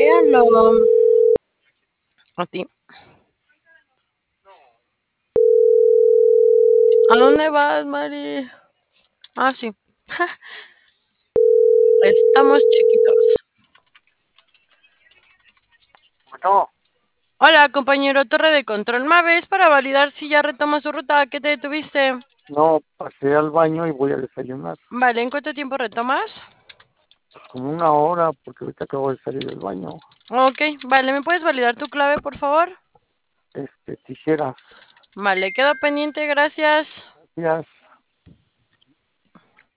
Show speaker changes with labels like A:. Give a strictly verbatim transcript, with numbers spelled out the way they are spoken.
A: Marquéalo. A ti. ¿A dónde vas, Mari? Ah, sí. Estamos chiquitos.
B: No,
A: Hola, compañero Torre de Control. Maves para validar si ya retoma su ruta. ¿A qué te detuviste?
B: no, pasé al baño y voy a desayunar.
A: Vale, ¿en cuánto tiempo retomas?
B: Como una hora, porque ahorita acabo de salir del baño.
A: Ok, vale, ¿me puedes validar tu clave, por favor?
B: Este, tijeras.
A: Vale, quedo pendiente, gracias.
B: Gracias.